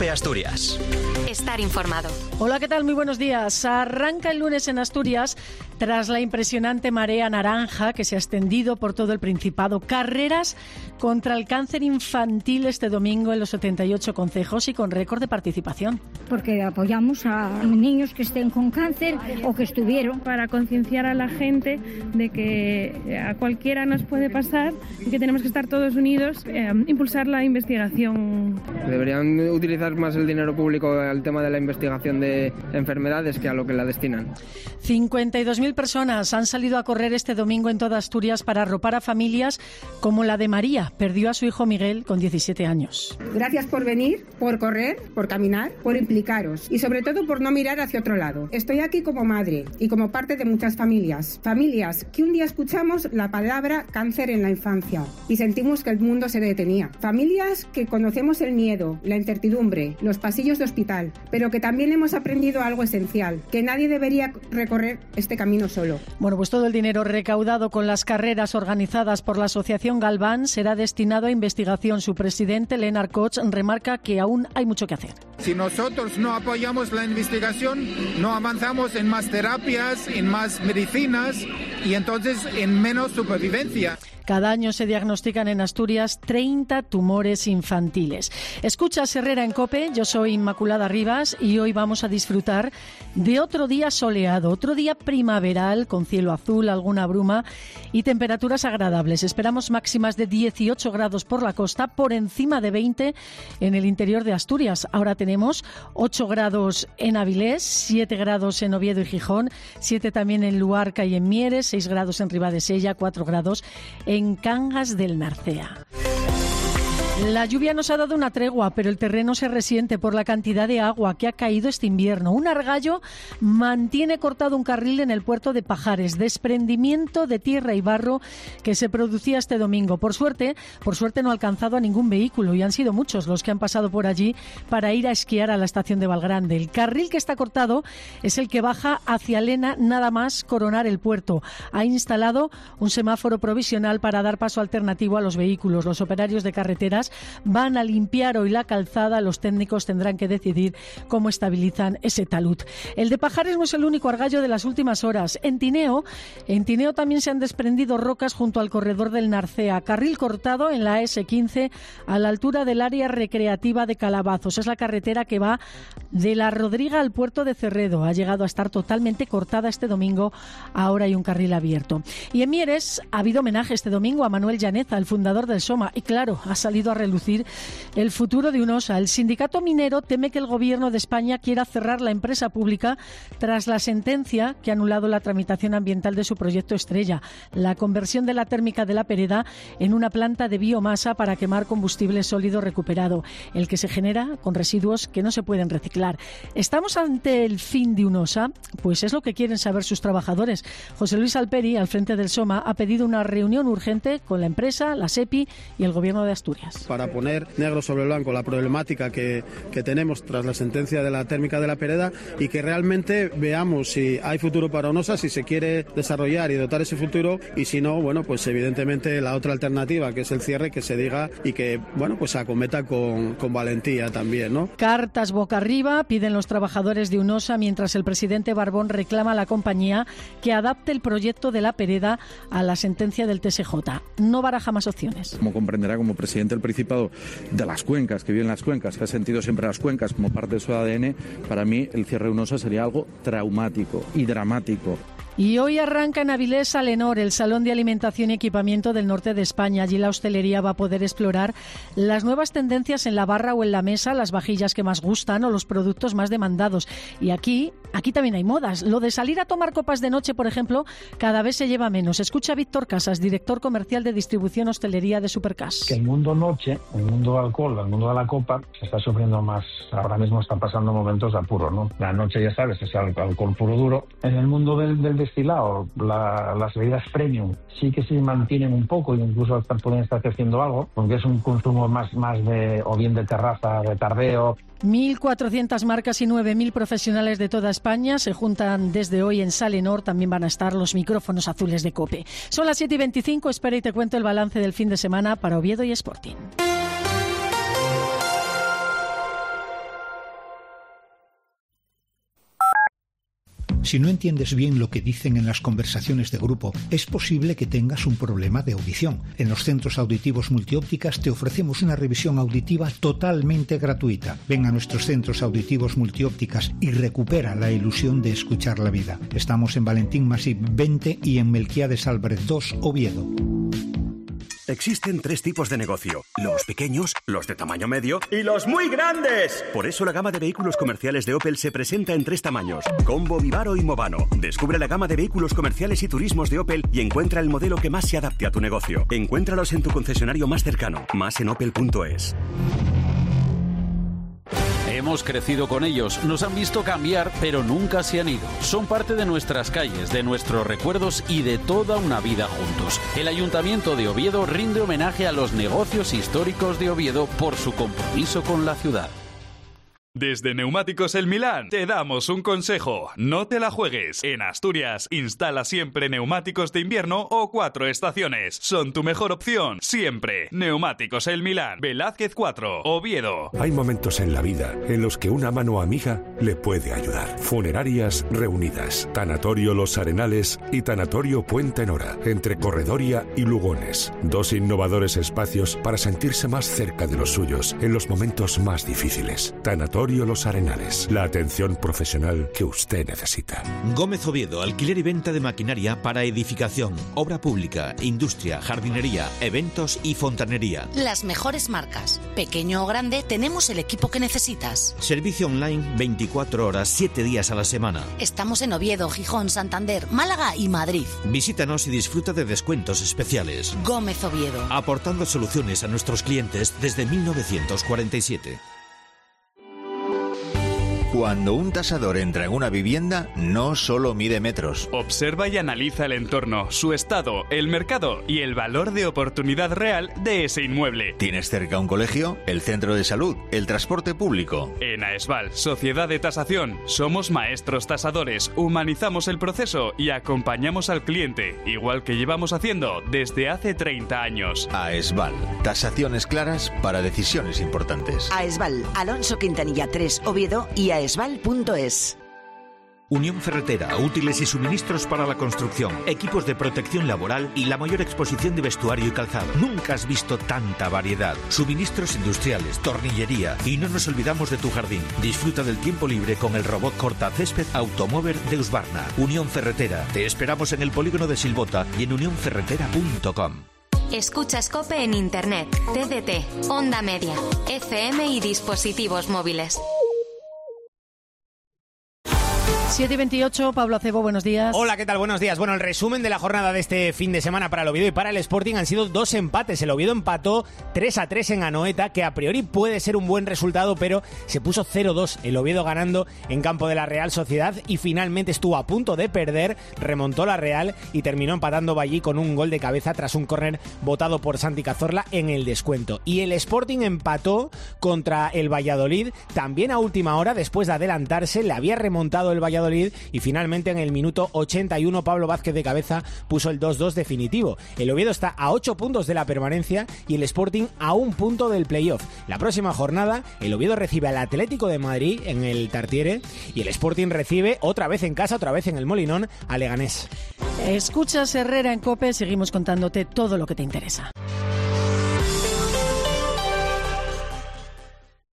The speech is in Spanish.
COPE Asturias. Estar informado. Hola, ¿qué tal? Muy buenos días. Arranca el lunes en Asturias tras la impresionante marea naranja que se ha extendido por todo el Principado. Carreras contra el cáncer infantil este domingo en los 78 concejos y con récord de participación. Porque apoyamos a niños que estén con cáncer o que estuvieron. Para concienciar a la gente de que a cualquiera nos puede pasar y que tenemos que estar todos unidos, impulsar la investigación. Deberían utilizar más el dinero público al tema de la investigación de enfermedades que a lo que la destinan. 52.000 personas han salido a correr este domingo en toda Asturias para arropar a familias como la de María. Perdió a su hijo Miguel con 17 años. Gracias por venir, por correr, por caminar, por implicaros y sobre todo por no mirar hacia otro lado. Estoy aquí como madre y como parte de muchas familias. Familias que un día escuchamos la palabra cáncer en la infancia y sentimos que el mundo se detenía. Familias que conocemos el miedo, la incertidumbre, los pasillos de hospital, pero que también hemos aprendido algo esencial, que nadie debería recorrer este camino solo. Bueno, pues todo el dinero recaudado con las carreras organizadas por la Asociación Galván será destinado a investigación. Su presidente, Lennart Koch, remarca que aún hay mucho que hacer. Si nosotros no apoyamos la investigación, no avanzamos en más terapias, en más medicinas y entonces en menos supervivencia. Cada año se diagnostican en Asturias 30 tumores infantiles. Escuchas Herrera en COPE, yo soy Inmaculada Rivas y hoy vamos a disfrutar de otro día soleado, otro día primaveral con cielo azul, alguna bruma y temperaturas agradables. Esperamos máximas de 18 grados por la costa, por encima de 20 en el interior de Asturias. Ahora tenemos 8 grados en Avilés, 7 grados en Oviedo y Gijón, 7 también en Luarca y en Mieres, 6 grados en Ribadesella, 4 grados en Cangas del Narcea. La lluvia nos ha dado una tregua, pero el terreno se resiente por la cantidad de agua que ha caído este invierno. Un argallo mantiene cortado un carril en el puerto de Pajares, desprendimiento de tierra y barro que se producía este domingo. Por suerte no ha alcanzado a ningún vehículo y han sido muchos los que han pasado por allí para ir a esquiar a la estación de Valgrande. El carril que está cortado es el que baja hacia Lena, nada más coronar el puerto. Ha instalado un semáforo provisional para dar paso alternativo a los vehículos. Los operarios de carreteras van a limpiar hoy la calzada. Los técnicos tendrán que decidir cómo estabilizan ese talud. El de Pajares no es el único argallo de las últimas horas. En Tineo también se han desprendido rocas junto al corredor del Narcea. Carril cortado en la S15 a la altura del área recreativa de Calabazos. Es la carretera que va de La Rodriga al puerto de Cerredo. Ha llegado a estar totalmente cortada este domingo. Ahora hay un carril abierto. Y en Mieres ha habido homenaje este domingo a Manuel Llaneza, el fundador del SOMA. Y claro, ha salido a relucir el futuro de UNOSA. El sindicato minero teme que el gobierno de España quiera cerrar la empresa pública tras la sentencia que ha anulado la tramitación ambiental de su proyecto estrella, la conversión de la térmica de La Pereda en una planta de biomasa para quemar combustible sólido recuperado, el que se genera con residuos que no se pueden reciclar. ¿Estamos ante el fin de UNOSA? Pues es lo que quieren saber sus trabajadores. José Luis Alperi, al frente del SOMA, ha pedido una reunión urgente con la empresa, la SEPI y el gobierno de Asturias. Para poner negro sobre blanco la problemática que tenemos tras la sentencia de la térmica de La Pereda y que realmente veamos si hay futuro para UNOSA, si se quiere desarrollar y dotar ese futuro, y si no, bueno, pues evidentemente la otra alternativa, que es el cierre, que se diga y que, bueno, pues se acometa con valentía también, ¿no? Cartas boca arriba piden los trabajadores de UNOSA mientras el presidente Barbón reclama a la compañía que adapte el proyecto de La Pereda a la sentencia del TSJ. No baraja más opciones. Como comprenderá, como presidente del Principado de las cuencas, que vive en las cuencas, que ha sentido siempre las cuencas como parte de su ADN, para mí el cierre de UNOSA sería algo traumático y dramático. Y hoy arranca en Avilés Alenor, el Salón de Alimentación y Equipamiento del norte de España. Allí la hostelería va a poder explorar las nuevas tendencias en la barra o en la mesa, las vajillas que más gustan o los productos más demandados. Y aquí también hay modas. Lo de salir a tomar copas de noche, por ejemplo, cada vez se lleva menos. Escucha a Víctor Casas, director comercial de distribución hostelería de Supercas. Que el mundo noche, el mundo alcohol, el mundo de la copa, se está sufriendo más. Ahora mismo están pasando momentos de apuro, ¿no? La noche, ya sabes, es alcohol puro duro. En el mundo del destilado, las bebidas premium sí que se mantienen un poco, incluso pueden estar creciendo algo, porque es un consumo más de, o bien de terraza, de tardeo. 1.400 marcas y 9.000 profesionales de toda España se juntan desde hoy en Salenor. También van a estar los micrófonos azules de COPE. Son las 7:25, espera y te cuento el balance del fin de semana para Oviedo y Sporting. Si no entiendes bien lo que dicen en las conversaciones de grupo, es posible que tengas un problema de audición. En los centros auditivos Multiópticas te ofrecemos una revisión auditiva totalmente gratuita. Ven a nuestros centros auditivos Multiópticas y recupera la ilusión de escuchar la vida. Estamos en Valentín Masip 20 y en Melquiades Álvarez 2, Oviedo. Existen 3 tipos de negocio: los pequeños, los de tamaño medio y los muy grandes. Por eso la gama de vehículos comerciales de Opel se presenta en 3 tamaños: Combo, Vivaro y Movano. Descubre la gama de vehículos comerciales y turismos de Opel y encuentra el modelo que más se adapte a tu negocio. Encuéntralos en tu concesionario más cercano. Más en opel.es. Hemos crecido con ellos, nos han visto cambiar, pero nunca se han ido. Son parte de nuestras calles, de nuestros recuerdos y de toda una vida juntos. El Ayuntamiento de Oviedo rinde homenaje a los negocios históricos de Oviedo por su compromiso con la ciudad. Desde Neumáticos El Milán te damos un consejo: no te la juegues. En Asturias, instala siempre neumáticos de invierno o 4 estaciones. Son tu mejor opción, siempre. Neumáticos El Milán, Velázquez 4, Oviedo. Hay momentos en la vida en los que una mano amiga le puede ayudar. Funerarias Reunidas, Tanatorio Los Arenales y Tanatorio Puente Nora, entre Corredoria y Lugones. 2 innovadores espacios para sentirse más cerca de los suyos en los momentos más difíciles. Tanatorio Los Arenales, la atención profesional que usted necesita. Gómez Oviedo, alquiler y venta de maquinaria para edificación, obra pública, industria, jardinería, eventos y fontanería. Las mejores marcas. Pequeño o grande, tenemos el equipo que necesitas. Servicio online 24 horas, 7 días a la semana. Estamos en Oviedo, Gijón, Santander, Málaga y Madrid. Visítanos y disfruta de descuentos especiales. Gómez Oviedo. Aportando soluciones a nuestros clientes desde 1947. Cuando un tasador entra en una vivienda, no solo mide metros. Observa y analiza el entorno, su estado, el mercado y el valor de oportunidad real de ese inmueble. ¿Tienes cerca un colegio, el centro de salud, el transporte público? En AESVAL, Sociedad de Tasación, somos maestros tasadores, humanizamos el proceso y acompañamos al cliente, igual que llevamos haciendo desde hace 30 años. AESVAL, tasaciones claras para decisiones importantes. AESVAL, Alonso Quintanilla 3, Oviedo y aesval.es. Unión Ferretera, útiles y suministros para la construcción, equipos de protección laboral y la mayor exposición de vestuario y calzado. Nunca has visto tanta variedad. Suministros industriales, tornillería y no nos olvidamos de tu jardín. Disfruta del tiempo libre con el robot cortacésped Automover de Husqvarna. Unión Ferretera. Te esperamos en el polígono de Silbota y en unionferretera.com. Escuchas COPE en Internet, TDT, Onda Media, FM y dispositivos móviles. 7:28, Pablo Acebo, buenos días. Hola, ¿qué tal? Buenos días. Bueno, el resumen de la jornada de este fin de semana para el Oviedo y para el Sporting han sido 2 empates. El Oviedo empató 3-3 en Anoeta, que a priori puede ser un buen resultado, pero se puso 0-2. El Oviedo ganando en campo de la Real Sociedad y finalmente estuvo a punto de perder, remontó la Real y terminó empatando Ballí con un gol de cabeza tras un córner botado por Santi Cazorla en el descuento. Y el Sporting empató contra el Valladolid también a última hora, después de adelantarse, le había remontado el Valladolid y finalmente en el minuto 81 Pablo Vázquez de cabeza puso el 2-2 definitivo. El Oviedo está a 8 puntos de la permanencia y el Sporting a 1 punto del playoff. La próxima jornada el Oviedo recibe al Atlético de Madrid en el Tartiere y el Sporting recibe otra vez en casa, otra vez en el Molinón, a Leganés. Escuchas Herrera en COPE, seguimos contándote todo lo que te interesa.